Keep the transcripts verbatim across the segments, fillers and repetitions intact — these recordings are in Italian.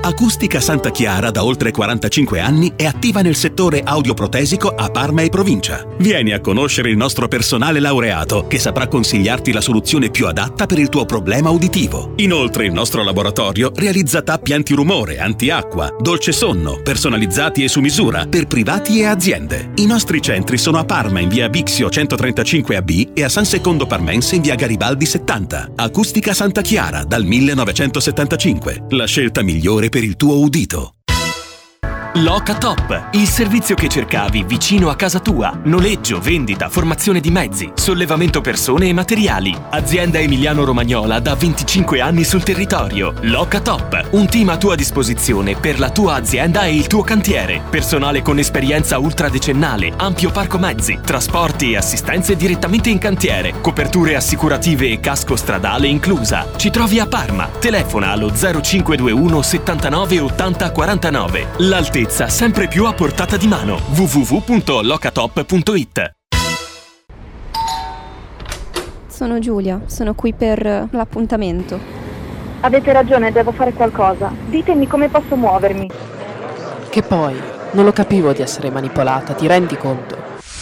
Acustica Santa Chiara da oltre quarantacinque anni è attiva nel settore audioprotesico a Parma e provincia. Vieni a conoscere il nostro personale laureato che saprà consigliarti la soluzione più adatta per il tuo problema uditivo. Inoltre il nostro laboratorio realizza tappi antirumore, antiacqua, dolce sonno, personalizzati e su misura per privati e aziende. I nostri centri sono a Parma in via Bixio centotrentacinque A B e a San Secondo Parmense in via Garibaldi settanta. Acustica Santa Chiara dal millenovecentosettantacinque. La scelta migliore per il tuo udito. Locatop, il servizio che cercavi vicino a casa tua. Noleggio, vendita, formazione di mezzi, sollevamento persone e materiali. Azienda emiliano-romagnola da venticinque anni sul territorio. Locatop, un team a tua disposizione per la tua azienda e il tuo cantiere. Personale con esperienza ultradecennale, ampio parco mezzi, trasporti e assistenze direttamente in cantiere, coperture assicurative e casco stradale inclusa. Ci trovi a Parma. Telefona allo zero cinque due uno settantanove ottanta quarantanove. L'altezza sempre più a portata di mano. w w w punto locatop punto it. Sono Giulia, sono qui per l'appuntamento. Avete ragione, devo fare qualcosa. Ditemi come posso muovermi. Che poi, non lo capivo di essere manipolata, ti rendi conto?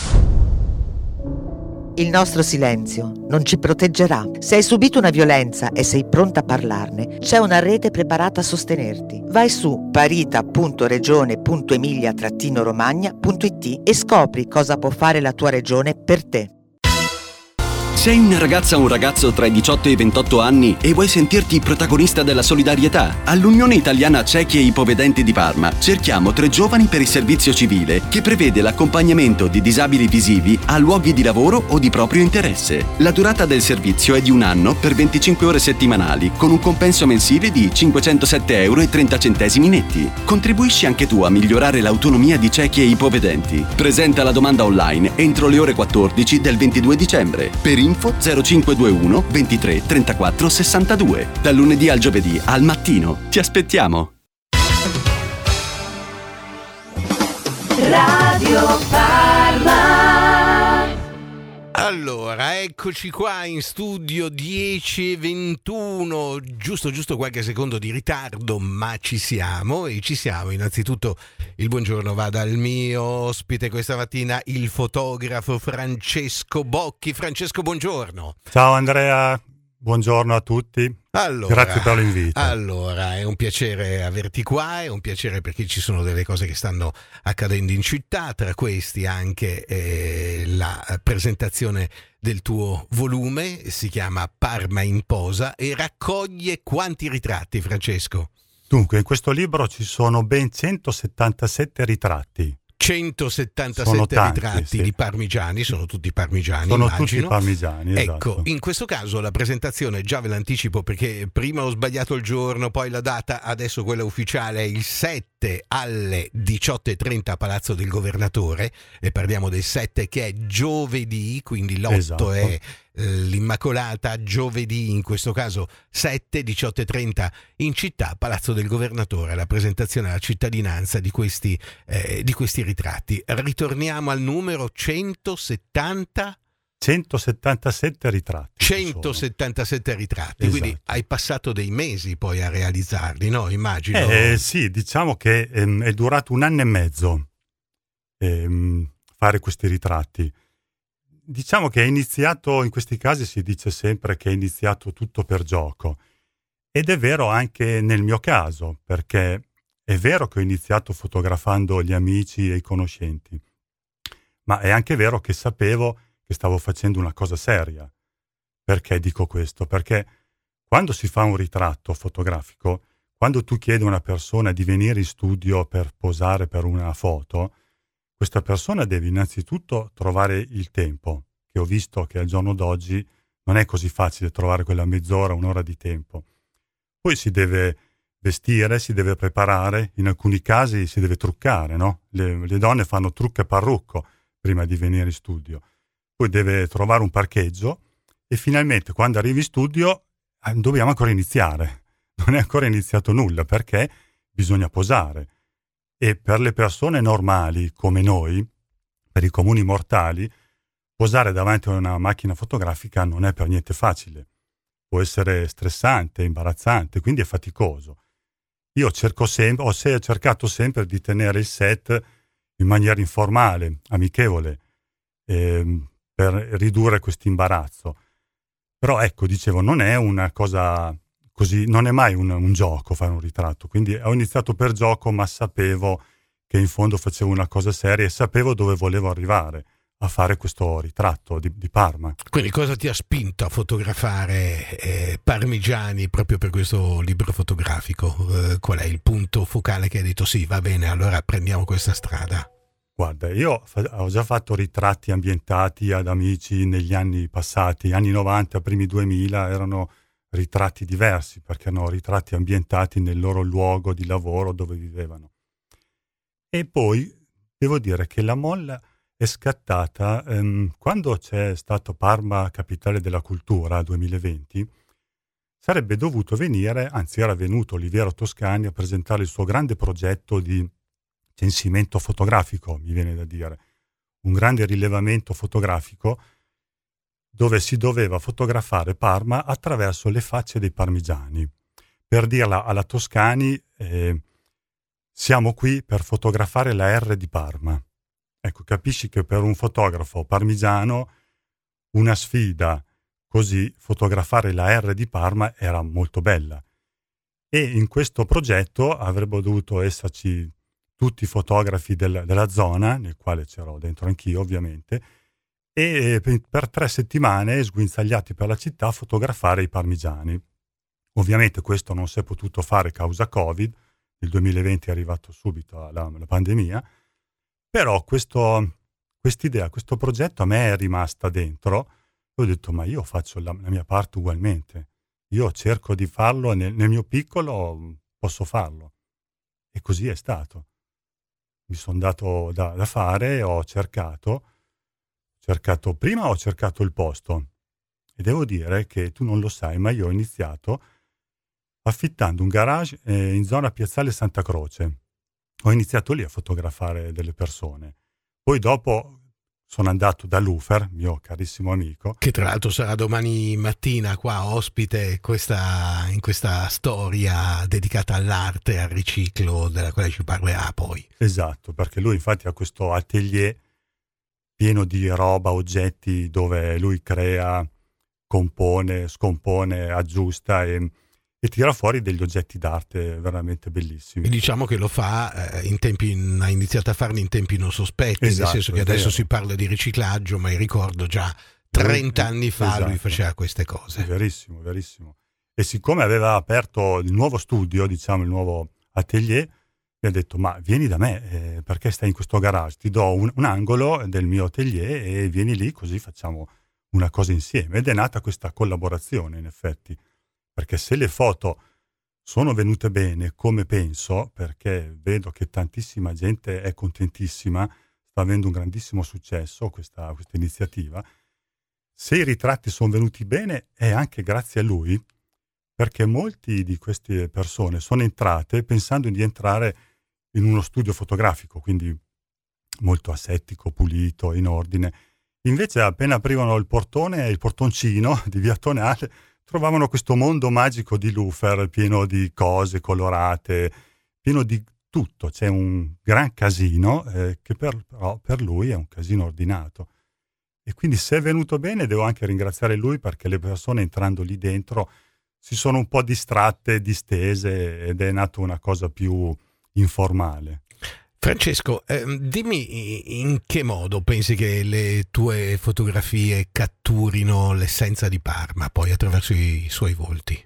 Il nostro silenzio non ci proteggerà. Se hai subito una violenza e sei pronta a parlarne, c'è una rete preparata a sostenerti. Vai su parita punto regione punto emilia romagna punto it e scopri cosa può fare la tua regione per te. Sei una ragazza o un ragazzo tra i diciotto e i ventotto anni e vuoi sentirti protagonista della solidarietà? All'Unione Italiana Ciechi e Ipovedenti di Parma cerchiamo tre giovani per il servizio civile che prevede l'accompagnamento di disabili visivi a luoghi di lavoro o di proprio interesse. La durata del servizio è di un anno per venticinque ore settimanali con un compenso mensile di cinquecentosette euro e trenta centesimi netti. Contribuisci anche tu a migliorare l'autonomia di ciechi e ipovedenti. Presenta la domanda online entro le ore quattordici del ventidue dicembre. Per info zero cinque due uno ventitré trentaquattro sessantadue. Dal lunedì al giovedì al mattino. Ti aspettiamo. Radio Parma. Allora, eccoci qua in studio dieci e ventuno, giusto giusto qualche secondo di ritardo, ma ci siamo e ci siamo. Innanzitutto il buongiorno va dal mio ospite questa mattina, il fotografo Francesco Bocchi. Francesco, buongiorno. Ciao Andrea, buongiorno a tutti. Allora, grazie per l'invito. Allora, è un piacere averti qua, è un piacere perché ci sono delle cose che stanno accadendo in città, tra questi anche eh, la presentazione del tuo volume, si chiama Parma in posa e raccoglie quanti ritratti, Francesco? Dunque, in questo libro ci sono ben centosettantasette ritratti. centosettantasette tanti, ritratti sì. di parmigiani, sono tutti parmigiani, sono immagino. tutti parmigiani, Ecco, esatto. in questo caso la presentazione, già ve l'anticipo perché prima ho sbagliato il giorno, poi la data, adesso quella ufficiale è il sette alle diciotto e trenta a Palazzo del Governatore, e parliamo del sette che è giovedì, quindi l'otto Esatto. è l'Immacolata, giovedì in questo caso sette, diciotto e trenta in città, Palazzo del Governatore, la presentazione alla cittadinanza di questi, eh, di questi ritratti. Ritorniamo al numero centosettanta centosettantasette ritratti. centosettantasette ritratti, Esatto. quindi hai passato dei mesi poi a realizzarli, no? Immagino. Eh, sì, diciamo che ehm, è durato un anno e mezzo ehm, fare questi ritratti. Diciamo che è iniziato, in questi casi si dice sempre che è iniziato tutto per gioco, ed è vero anche nel mio caso, perché è vero che ho iniziato fotografando gli amici e i conoscenti, ma è anche vero che sapevo che stavo facendo una cosa seria. Perché dico questo? Perché quando si fa un ritratto fotografico, quando tu chiedi a una persona di venire in studio per posare per una foto, questa persona deve innanzitutto trovare il tempo, che ho visto che al giorno d'oggi non è così facile trovare quella mezz'ora, un'ora di tempo. Poi si deve vestire, si deve preparare, in alcuni casi si deve truccare, no? Le, le donne fanno trucco e parrucco prima di venire in studio. Poi deve trovare un parcheggio e finalmente quando arrivi in studio eh, dobbiamo ancora iniziare. Non è ancora iniziato nulla perché bisogna posare. E per le persone normali come noi, per i comuni mortali, posare davanti a una macchina fotografica non è per niente facile. Può essere stressante, imbarazzante, quindi è faticoso. io cerco sempre, ho se- cercato sempre di tenere il set in maniera informale, amichevole, ehm, per ridurre questo imbarazzo. Però ecco, dicevo, non è una cosa così, non è mai un, un gioco fare un ritratto, quindi ho iniziato per gioco, ma sapevo che in fondo facevo una cosa seria e sapevo dove volevo arrivare a fare questo ritratto di, di Parma. Quindi cosa ti ha spinto a fotografare eh, Parmigiani proprio per questo libro fotografico? Eh, qual è il punto focale che hai detto sì, va bene, allora prendiamo questa strada? Guarda, io fa- ho già fatto ritratti ambientati ad amici negli anni passati, anni novanta, primi duemila, erano ritratti diversi perché erano ritratti ambientati nel loro luogo di lavoro dove vivevano. E poi devo dire che la molla è scattata ehm, quando c'è stato Parma Capitale della Cultura duemilaventi. Sarebbe dovuto venire, anzi era venuto Oliviero Toscani a presentare il suo grande progetto di censimento fotografico, mi viene da dire, un grande rilevamento fotografico dove si doveva fotografare Parma attraverso le facce dei parmigiani. Per dirla alla Toscani, eh, siamo qui per fotografare la R di Parma. Ecco, capisci che per un fotografo parmigiano una sfida così, fotografare la R di Parma era molto bella. E in questo progetto avrebbero dovuto esserci tutti i fotografi del, della zona, nel quale c'ero dentro anch'io ovviamente, e per tre settimane sguinzagliati per la città a fotografare i parmigiani. Ovviamente questo non si è potuto fare causa Covid, il duemilaventi è arrivato subito la, la pandemia, però questo, quest'idea, questo progetto a me è rimasta dentro. Ho detto, ma io faccio la, la mia parte ugualmente, io cerco di farlo, nel, nel mio piccolo posso farlo. E così è stato. Mi sono dato da, da fare, ho cercato, cercato, prima ho cercato il posto, e devo dire che tu non lo sai, ma io ho iniziato affittando un garage eh, in zona Piazzale Santa Croce. Ho iniziato lì a fotografare delle persone. Poi dopo sono andato da Lufer, mio carissimo amico. Che tra l'altro sarà domani mattina qua ospite questa, in questa storia dedicata all'arte, al riciclo, della quale ci parlerà poi. Esatto, perché lui infatti ha questo atelier pieno di roba, oggetti, dove lui crea, compone, scompone, aggiusta e... e tira fuori degli oggetti d'arte veramente bellissimi. E diciamo che lo fa eh, in tempi, ha iniziato a farli in tempi non sospetti, esatto, nel senso che adesso si parla di riciclaggio, ma ricordo già trenta anni fa esatto. Lui faceva queste cose. Verissimo, verissimo. E siccome aveva aperto il nuovo studio, diciamo il nuovo atelier, mi ha detto, ma vieni da me, eh, perché stai in questo garage? Ti do un, un angolo del mio atelier e vieni lì, così facciamo una cosa insieme. Ed è nata questa collaborazione, in effetti. Perché se le foto sono venute bene come penso, perché vedo che tantissima gente è contentissima, sta avendo un grandissimo successo questa, questa iniziativa, se i ritratti sono venuti bene è anche grazie a lui, perché molti di queste persone sono entrate pensando di entrare in uno studio fotografico, quindi molto asettico, pulito, in ordine. Invece appena aprivano il portone, il portoncino di Via Tonale, trovavano questo mondo magico di Lufer, pieno di cose colorate, pieno di tutto. C'è un gran casino eh, che per, però per lui è un casino ordinato. E quindi se è venuto bene devo anche ringraziare lui, perché le persone entrando lì dentro si sono un po' distratte, distese, ed è nata una cosa più informale. Francesco, eh, dimmi in che modo pensi che le tue fotografie catturino l'essenza di Parma, poi attraverso i suoi volti?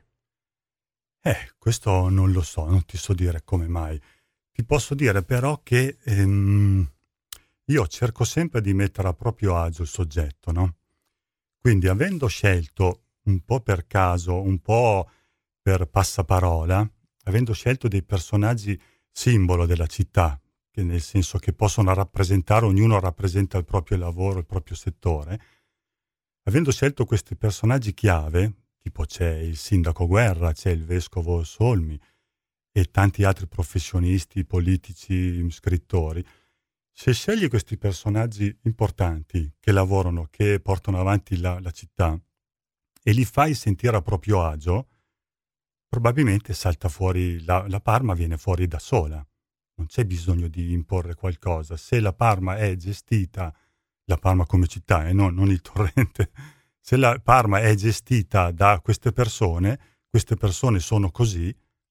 Eh, questo non lo so, non ti so dire come mai. Ti posso dire però che ehm, io cerco sempre di mettere a proprio agio il soggetto, no? Quindi avendo scelto un po' per caso, un po' per passaparola, avendo scelto dei personaggi simbolo della città, che nel senso che possono rappresentare, ognuno rappresenta il proprio lavoro, il proprio settore, avendo scelto questi personaggi chiave, tipo c'è il sindaco Guerra, c'è il vescovo Solmi e tanti altri professionisti, politici, scrittori, se scegli questi personaggi importanti che lavorano, che portano avanti la, la città e li fai sentire a proprio agio, probabilmente salta fuori, la, la Parma viene fuori da sola, non c'è bisogno di imporre qualcosa. Se la Parma è gestita, la Parma come città e eh, no, non il torrente, se la Parma è gestita da queste persone, queste persone sono così,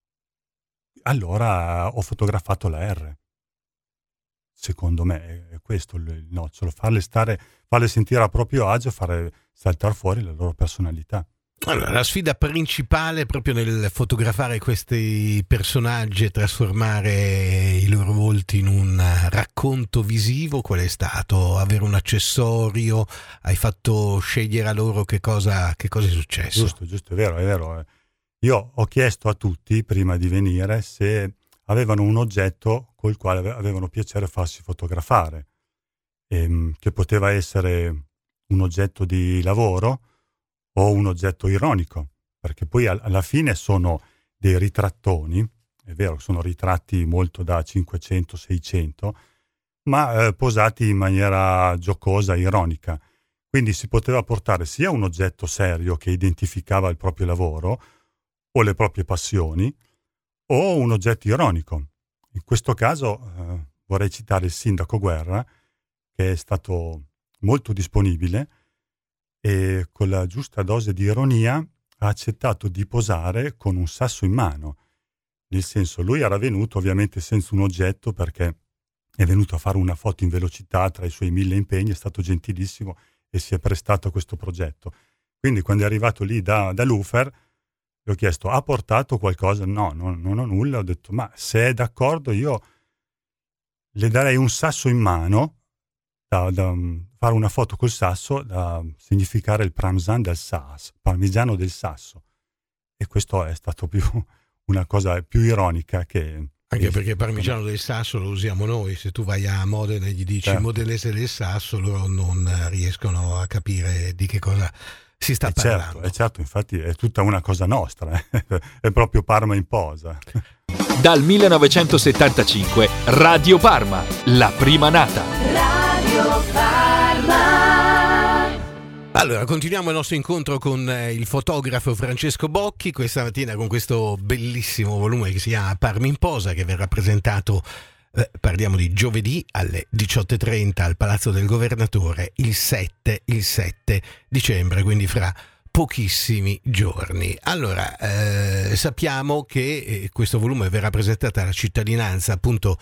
allora ho fotografato la R. Secondo me è questo il nocciolo, farle stare, farle sentire a proprio agio, fare saltare fuori la loro personalità. Allora, la sfida principale proprio nel fotografare questi personaggi e trasformare i loro volti in un racconto visivo, qual è stato? Avere un accessorio? Hai fatto scegliere a loro che cosa, che cosa è successo? Giusto, giusto, è vero, è vero. Io ho chiesto a tutti, prima di venire, se avevano un oggetto col quale avevano piacere farsi fotografare, ehm, che poteva essere un oggetto di lavoro o un oggetto ironico, perché poi alla fine sono dei ritrattoni, è vero, sono ritratti molto da cinquecento seicento, ma eh, posati in maniera giocosa, ironica. Quindi si poteva portare sia un oggetto serio che identificava il proprio lavoro o le proprie passioni, o un oggetto ironico. In questo caso eh, vorrei citare il sindaco Guerra, che è stato molto disponibile e con la giusta dose di ironia ha accettato di posare con un sasso in mano. Nel senso, lui era venuto ovviamente senza un oggetto, perché è venuto a fare una foto in velocità tra i suoi mille impegni, è stato gentilissimo e si è prestato a questo progetto. Quindi quando è arrivato lì da, da Lufer, gli ho chiesto: ha portato qualcosa? No, non, non ho nulla. Ho detto: ma se è d'accordo io le darei un sasso in mano, da, da fare una foto col sasso, da significare il parmesan del Sasso, parmigiano del Sasso. E questo è stato più una cosa più ironica che... Anche perché parmigiano del Sasso lo usiamo noi. Se tu vai a Modena e gli dici certo. modenese del Sasso, loro non riescono a capire di che cosa si sta è parlando. Certo, è certo, infatti è tutta una cosa nostra, eh? È proprio Parma in posa. Dal millenovecentosettantacinque Radio Parma, la prima nata. Radio Parma. Allora, continuiamo il nostro incontro con il fotografo Francesco Bocchi, questa mattina con questo bellissimo volume che si chiama Parma in posa, che verrà presentato, eh, parliamo di giovedì alle diciotto e trenta al Palazzo del Governatore, il sette, il sette dicembre, quindi fra pochissimi giorni. Allora, eh, sappiamo che eh, questo volume verrà presentato alla cittadinanza appunto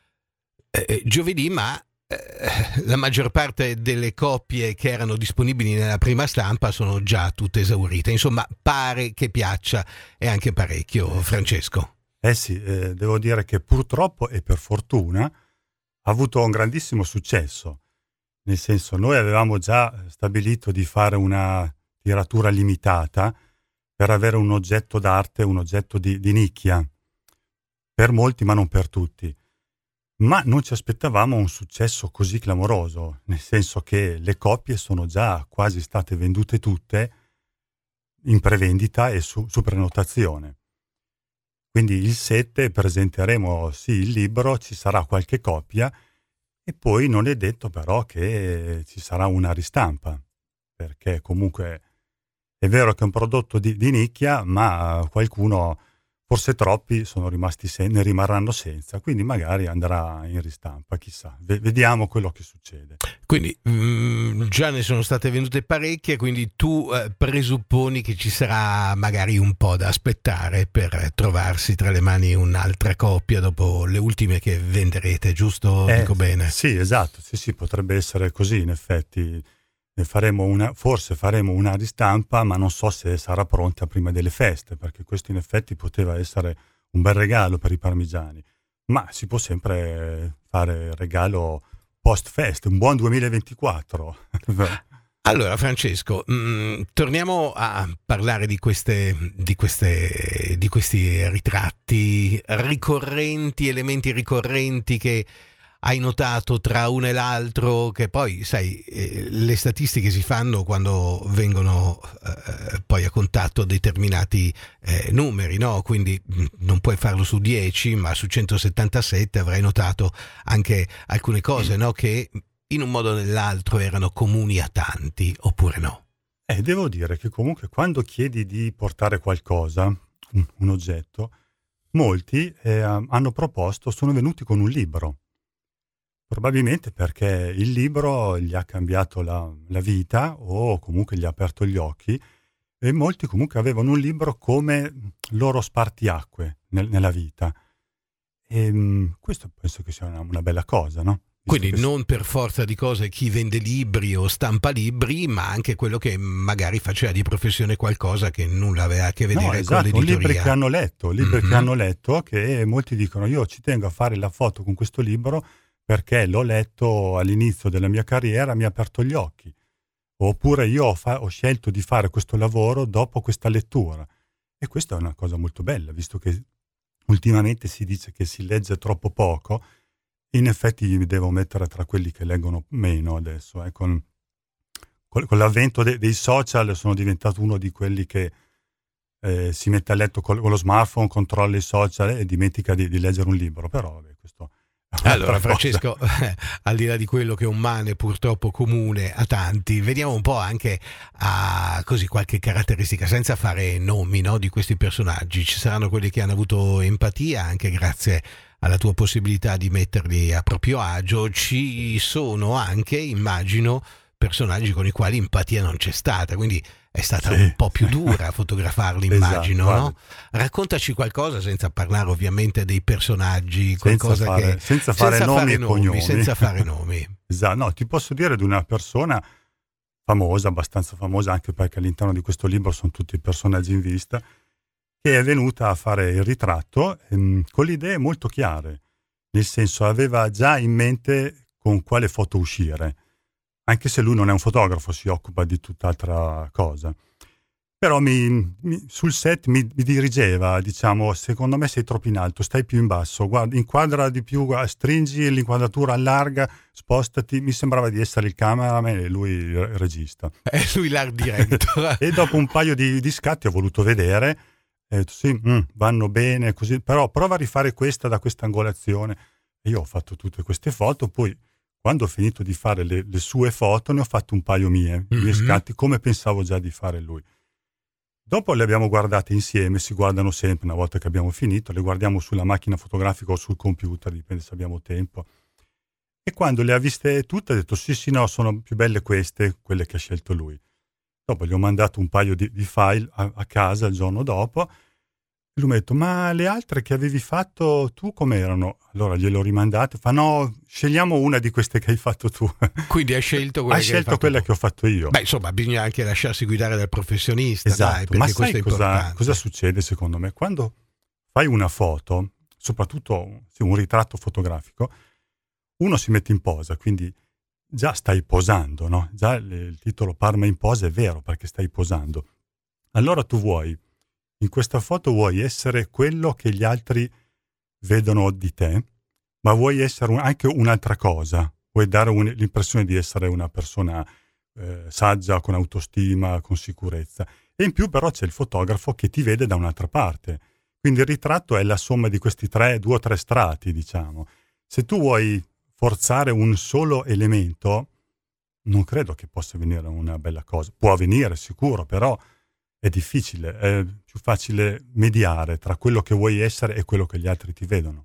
eh, giovedì, ma eh, la maggior parte delle copie che erano disponibili nella prima stampa sono già tutte esaurite. Insomma, pare che piaccia e anche parecchio, Francesco. Eh sì, eh, devo dire che purtroppo e per fortuna ha avuto un grandissimo successo. Nel senso, noi avevamo già stabilito di fare una tiratura limitata per avere un oggetto d'arte, un oggetto di, di nicchia, per molti ma non per tutti. Ma non ci aspettavamo un successo così clamoroso, nel senso che le copie sono già quasi state vendute tutte in prevendita e su, su prenotazione. Quindi il sette presenteremo sì il libro, ci sarà qualche copia e poi non è detto però che ci sarà una ristampa, perché comunque è vero che è un prodotto di, di nicchia, ma qualcuno, forse troppi, sono rimasti sen- ne rimarranno senza, quindi magari andrà in ristampa, chissà. V- vediamo quello che succede. Quindi mh, già ne sono state vendute parecchie, quindi tu eh, presupponi che ci sarà magari un po' da aspettare per trovarsi tra le mani un'altra coppia dopo le ultime che venderete, giusto? Eh, Dico bene? Sì, esatto, sì, sì, potrebbe essere così, in effetti. Ne faremo una, forse faremo una ristampa, ma non so se sarà pronta prima delle feste, perché questo in effetti poteva essere un bel regalo per i parmigiani, ma si può sempre fare regalo post feste, un buon duemilaventiquattro. Allora Francesco, mh, torniamo a parlare di queste, di queste, di questi ritratti ricorrenti, elementi ricorrenti che hai notato tra uno e l'altro, che poi sai eh, le statistiche si fanno quando vengono eh, poi a contatto determinati eh, numeri, no? Quindi mh, non puoi farlo su dieci, ma su centosettantasette avrai notato anche alcune cose, no? Che in un modo o nell'altro erano comuni a tanti, oppure no? Eh, devo dire che comunque quando chiedi di portare qualcosa un, un oggetto, molti eh, hanno proposto, sono venuti con un libro. Probabilmente perché il libro gli ha cambiato la, la vita o comunque gli ha aperto gli occhi, e molti comunque avevano un libro come loro spartiacque nel, nella vita. E mh, questo penso che sia una, una bella cosa, no? Visto Quindi che non per forza di cose chi vende libri o stampa libri, ma anche quello che magari faceva di professione qualcosa che nulla aveva a che vedere no, con esatto, l'editoria. libri che hanno letto, libri Mm-hmm. che hanno letto, che molti dicono io ci tengo a fare la foto con questo libro perché l'ho letto all'inizio della mia carriera, mi ha aperto gli occhi. Oppure io ho, fa- ho scelto di fare questo lavoro dopo questa lettura. E questa è una cosa molto bella, visto che ultimamente si dice che si legge troppo poco. In effetti mi devo mettere tra quelli che leggono meno adesso. Eh. Con, con, con l'avvento de- dei social sono diventato uno di quelli che eh, si mette a letto col, con lo smartphone, controlla i social e dimentica di, di leggere un libro. Però vabbè, questo Allora Francesco, al di là di quello che è un male purtroppo comune a tanti, vediamo un po' anche a così qualche caratteristica, senza fare nomi, no, di questi personaggi. Ci saranno quelli che hanno avuto empatia anche grazie alla tua possibilità di metterli a proprio agio. Ci sono anche, immagino, personaggi con i quali empatia non c'è stata, quindi è stata sì, un po' più sì. dura fotografarli, immagino, esatto, no? Raccontaci qualcosa, senza parlare ovviamente dei personaggi, senza qualcosa fare, che senza fare senza nomi fare e cognomi. senza fare nomi. Esatto, no, ti posso dire di una persona famosa, abbastanza famosa, anche perché all'interno di questo libro sono tutti personaggi in vista, che è venuta a fare il ritratto ehm, con le idee molto chiare, nel senso aveva già in mente con quale foto uscire, anche se lui non è un fotografo, si occupa di tutt'altra cosa. Però mi, mi, sul set mi, mi dirigeva, diciamo, secondo me sei troppo in alto, stai più in basso, guarda, inquadra di più, stringi l'inquadratura, allarga, spostati. Mi sembrava di essere il cameraman e lui il regista. E lui l'art director. E dopo un paio di, di scatti ho voluto vedere, e ho detto sì, mm, vanno bene, così, però prova a rifare questa da questa angolazione. E io ho fatto tutte queste foto, poi quando ho finito di fare le, le sue foto ne ho fatto un paio mie, mm-hmm. mie scatti, come pensavo già di fare lui. Dopo le abbiamo guardate insieme, si guardano sempre una volta che abbiamo finito, le guardiamo sulla macchina fotografica o sul computer, dipende se abbiamo tempo. E quando le ha viste tutte ha detto sì sì no, sono più belle queste, quelle che ha scelto lui. Dopo gli ho mandato un paio di, di file a, a casa il giorno dopo e lui mi ha detto ma le altre che avevi fatto tu com'erano? Allora gliele ho rimandate, fa no, scegliamo una di queste che hai fatto tu. Quindi ha scelto quella, ha che, scelto hai quella tu. che ho fatto io. Beh insomma bisogna anche lasciarsi guidare dal professionista. Esatto, dai, perché ma questo sai è cosa, importante. cosa succede secondo me? Quando fai una foto, soprattutto sì, un ritratto fotografico, uno si mette in posa, quindi già stai posando, no? Già il, il titolo Parma in posa è vero perché stai posando. Allora tu vuoi, in questa foto vuoi essere quello che gli altri vedono di te, ma vuoi essere un, anche un'altra cosa, vuoi dare un, l'impressione di essere una persona eh, saggia, con autostima, con sicurezza. E in più però c'è il fotografo che ti vede da un'altra parte. Quindi il ritratto è la somma di questi tre, due o tre strati, diciamo. Se tu vuoi forzare un solo elemento, non credo che possa venire una bella cosa. Può avvenire sicuro, però è difficile, è più facile mediare tra quello che vuoi essere e quello che gli altri ti vedono.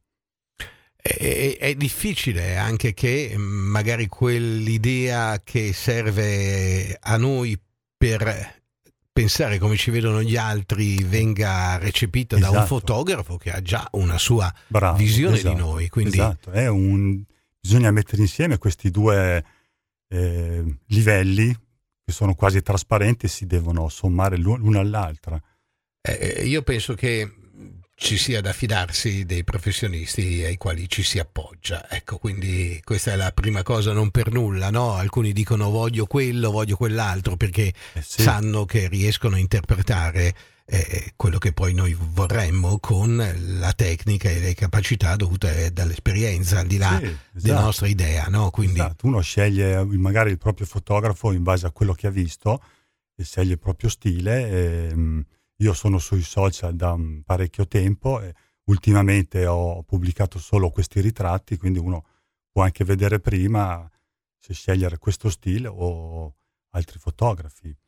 È, è difficile anche che magari quell'idea che serve a noi per pensare come ci vedono gli altri venga recepita esatto. da un fotografo che ha già una sua Bravo, visione esatto, di noi. Quindi esatto, è un, bisogna mettere insieme questi due eh, livelli che sono quasi trasparenti e si devono sommare l'una all'altra. Eh, io penso che ci sia da fidarsi dei professionisti ai quali ci si appoggia. Ecco, quindi questa è la prima cosa, non per nulla, no? Alcuni dicono voglio quello, voglio quell'altro, perché eh sì. sanno che riescono a interpretare eh, quello che poi noi vorremmo con la tecnica e le capacità dovute dall'esperienza, al di là sì, esatto. della nostra idea, no? Quindi esatto. Uno sceglie magari il proprio fotografo in base a quello che ha visto e sceglie il proprio stile e, io sono sui social da un parecchio tempo e ultimamente ho pubblicato solo questi ritratti, quindi uno può anche vedere prima se scegliere questo stile o altri fotografi.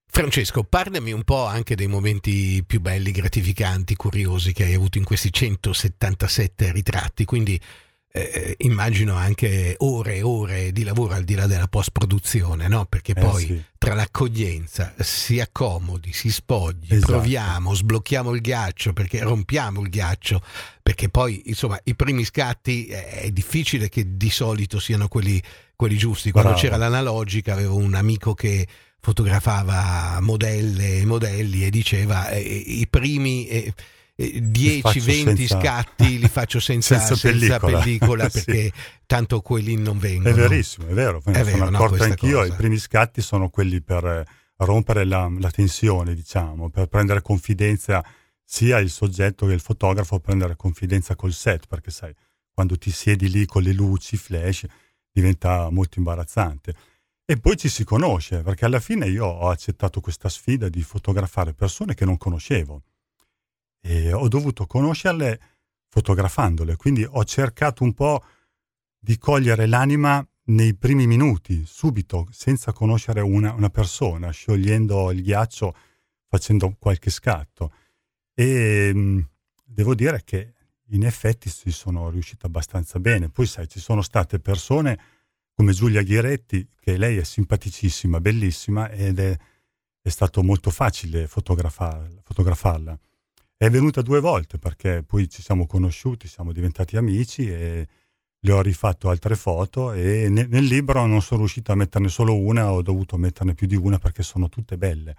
Francesco, parlami un po' anche dei momenti più belli, gratificanti, curiosi che hai avuto in questi centosettantasette ritratti, quindi eh, immagino anche ore e ore di lavoro al di là della post-produzione, no? Perché Eh, poi sì. tra l'accoglienza, si accomodi, si spogli, Esatto. proviamo, sblocchiamo il ghiaccio, perché rompiamo il ghiaccio, perché poi insomma i primi scatti eh, è difficile che di solito siano quelli, quelli giusti. Quando Bravo. c'era l'analogica avevo un amico che fotografava modelle e modelli e diceva eh, i primi eh, eh, dieci faccio venti senza- scatti li faccio senza, senza senza pellicola, pellicola. Sì. perché tanto quelli non vengono. È verissimo, è vero, me ne È sono vero, no, accorto questa anch'io. cosa. I primi scatti sono quelli per eh, rompere la, la tensione, diciamo, per prendere confidenza sia il soggetto che il fotografo, prendere confidenza col set, perché sai, quando ti siedi lì con le luci, flash, diventa molto imbarazzante. E poi ci si conosce, perché alla fine io ho accettato questa sfida di fotografare persone che non conoscevo e ho dovuto conoscerle fotografandole, quindi ho cercato un po' di cogliere l'anima nei primi minuti, subito, senza conoscere una, una persona, sciogliendo il ghiaccio, facendo qualche scatto. E mh, devo dire che in effetti ci sono riuscito abbastanza bene. Poi sai, ci sono state persone come Giulia Ghiretti, che lei è simpaticissima, bellissima, ed è, è stato molto facile fotografar- fotografarla. È venuta due volte perché poi ci siamo conosciuti, siamo diventati amici e le ho rifatto altre foto e ne- nel libro non sono riuscito a metterne solo una, ho dovuto metterne più di una perché sono tutte belle.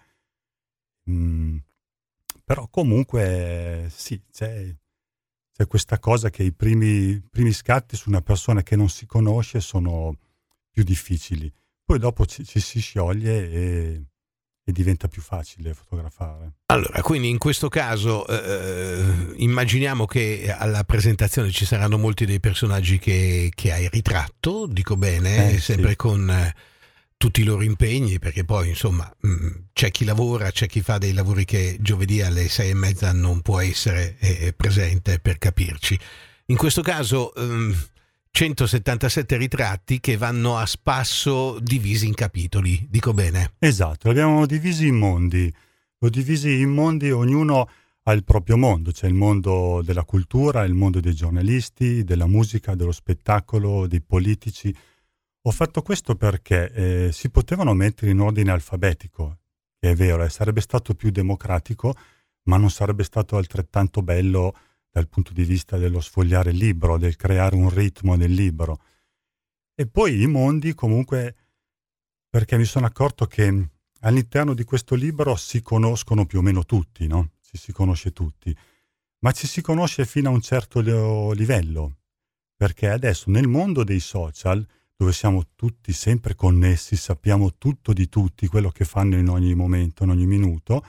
Mm, però comunque sì, c'è, c'è questa cosa che i primi, primi scatti su una persona che non si conosce sono più difficili, poi dopo ci, ci si scioglie e, e diventa più facile fotografare. Allora, quindi in questo caso eh, immaginiamo che alla presentazione ci saranno molti dei personaggi che, che hai ritratto, dico bene, Eh, sempre sì. con eh, tutti i loro impegni, perché poi insomma mh, c'è chi lavora, c'è chi fa dei lavori che giovedì alle sei e mezza non può essere eh, presente, per capirci. In questo caso ehm, centosettantasette ritratti che vanno a spasso divisi in capitoli, dico bene? Esatto, li abbiamo divisi in mondi, l'ho divisi in mondi, ognuno ha il proprio mondo, c'è il mondo della cultura, il mondo dei giornalisti, della musica, dello spettacolo, dei politici. Ho fatto questo perché eh, si potevano mettere in ordine alfabetico, che è vero, eh, sarebbe stato più democratico, ma non sarebbe stato altrettanto bello dal punto di vista dello sfogliare il libro, del creare un ritmo nel libro. E poi i mondi comunque, perché mi sono accorto che all'interno di questo libro si conoscono più o meno tutti, no? Ci si conosce tutti, ma ci si conosce fino a un certo livello, perché adesso nel mondo dei social, dove siamo tutti sempre connessi, sappiamo tutto di tutti, quello che fanno in ogni momento, in ogni minuto,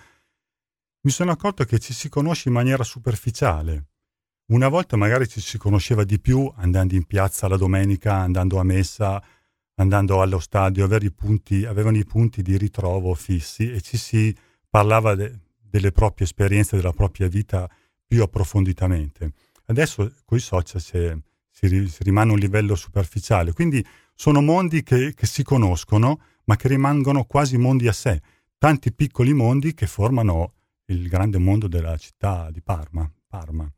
mi sono accorto che ci si conosce in maniera superficiale. Una volta magari ci si conosceva di più andando in piazza la domenica, andando a messa, andando allo stadio, avere i punti, avevano i punti di ritrovo fissi e ci si parlava de, delle proprie esperienze, della propria vita più approfonditamente. Adesso con i social si, si, si rimane a un livello superficiale, quindi sono mondi che, che si conoscono ma che rimangono quasi mondi a sé, tanti piccoli mondi che formano il grande mondo della città di Parma. Parma.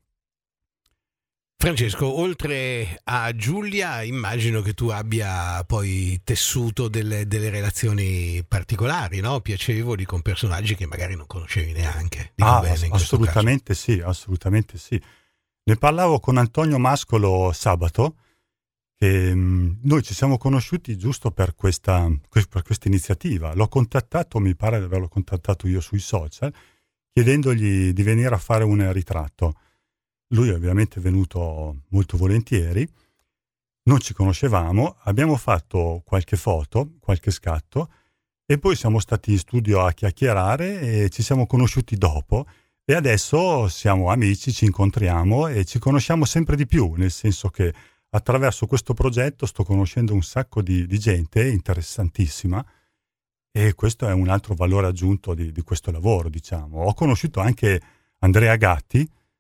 Francesco, oltre a Giulia, immagino che tu abbia poi tessuto delle, delle relazioni particolari, no? Piacevoli, con personaggi che magari non conoscevi neanche. Dico Ah, bene, in assolutamente sì, assolutamente sì. Ne parlavo con Antonio Mascolo sabato, che mh, noi ci siamo conosciuti giusto per questa, per questa iniziativa. L'ho contattato, mi pare di averlo contattato io sui social, chiedendogli di venire a fare un ritratto. Lui ovviamente è venuto molto volentieri, non ci conoscevamo, abbiamo fatto qualche foto, qualche scatto e poi siamo stati in studio a chiacchierare e ci siamo conosciuti dopo e adesso siamo amici, ci incontriamo e ci conosciamo sempre di più, nel senso che attraverso questo progetto sto conoscendo un sacco di, di gente interessantissima e questo è un altro valore aggiunto di, di questo lavoro, diciamo. Ho conosciuto anche Andrea Gatti,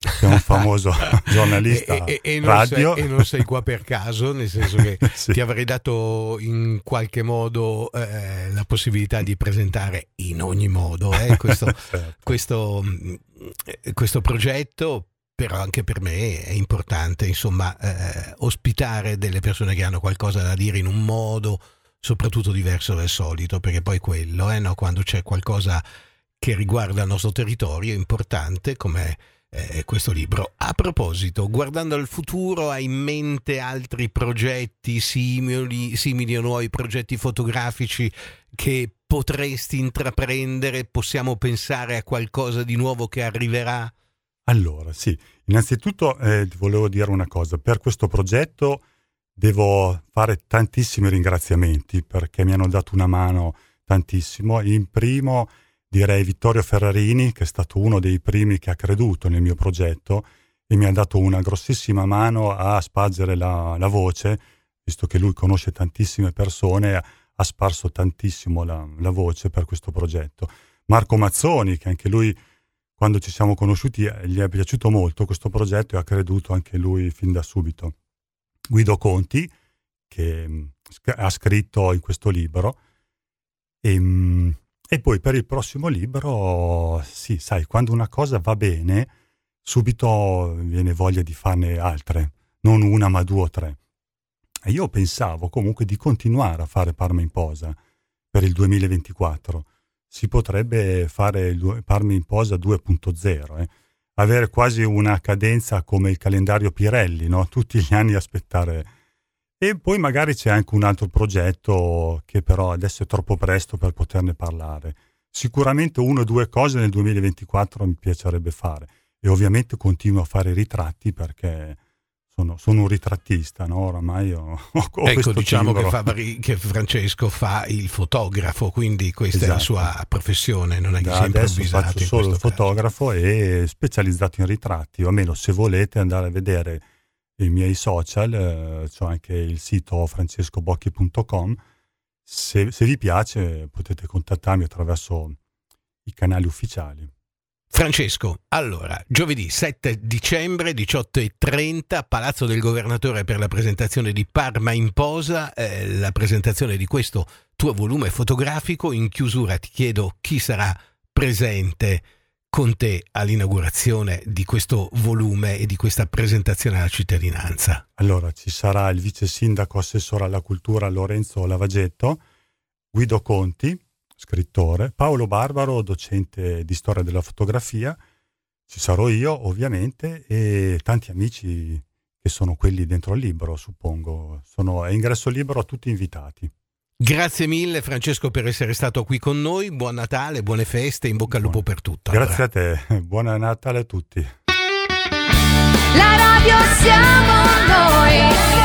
che è un famoso giornalista e, e, e radio. Sei, e non sei qua per caso, nel senso che sì. ti avrei dato in qualche modo eh, la possibilità di presentare in ogni modo eh, questo, certo. questo, questo progetto, però anche per me è importante, insomma, eh, ospitare delle persone che hanno qualcosa da dire in un modo soprattutto diverso dal solito, perché poi quello, eh, no? Quando c'è qualcosa che riguarda il nostro territorio è importante, come eh, questo libro. A proposito, guardando al futuro, hai in mente altri progetti simili, simili o nuovi progetti fotografici che potresti intraprendere? Possiamo pensare a qualcosa di nuovo che arriverà? Allora, sì, innanzitutto eh, ti volevo dire una cosa. Per questo progetto devo fare tantissimi ringraziamenti perché mi hanno dato una mano tantissimo. In primo direi Vittorio Ferrarini, che è stato uno dei primi che ha creduto nel mio progetto e mi ha dato una grossissima mano a spargere la, la voce, visto che lui conosce tantissime persone, ha sparso tantissimo la, la voce per questo progetto. Marco Mazzoni, che anche lui, quando ci siamo conosciuti, gli è piaciuto molto questo progetto e ha creduto anche lui fin da subito. Guido Conti, che ha scritto in questo libro, e, e poi per il prossimo libro, sì, sai, quando una cosa va bene, subito viene voglia di farne altre, non una ma due o tre. E io pensavo comunque di continuare a fare Parma in Posa per il duemilaventiquattro. Si potrebbe fare il Parma in Posa due punto zero, eh? Avere quasi una cadenza come il calendario Pirelli, no? Tutti gli anni aspettare. E poi magari c'è anche un altro progetto che però adesso è troppo presto per poterne parlare. Sicuramente una o due cose nel duemilaventiquattro mi piacerebbe fare, e ovviamente continuo a fare ritratti perché sono, sono un ritrattista, no? Oramai ho, ho ecco, diciamo timbro. che, fa, che Francesco fa il fotografo, quindi questa esatto. è la sua professione, non è che da sia adesso improvvisato. faccio solo il fotografo caso. E specializzato in ritratti, o almeno se volete andare a vedere i miei social, eh, c'ho anche il sito francesco bocchi punto com. Se, se vi piace potete contattarmi attraverso i canali ufficiali. Francesco, allora, giovedì sette dicembre, diciotto e trenta, Palazzo del Governatore per la presentazione di Parma in Posa, eh, la presentazione di questo tuo volume fotografico. In chiusura ti chiedo chi sarà presente con te all'inaugurazione di questo volume e di questa presentazione alla cittadinanza. Allora, ci sarà il vice sindaco assessore alla cultura Lorenzo Lavagetto, Guido Conti, scrittore, Paolo Barbaro, docente di storia della fotografia, ci sarò io ovviamente, e tanti amici che sono quelli dentro il libro, suppongo. Sono a ingresso libero a tutti invitati. Grazie mille Francesco per essere stato qui con noi, buon Natale, buone feste, in bocca al lupo per tutto. Grazie allora. a te, buon Natale a tutti. La radio siamo noi.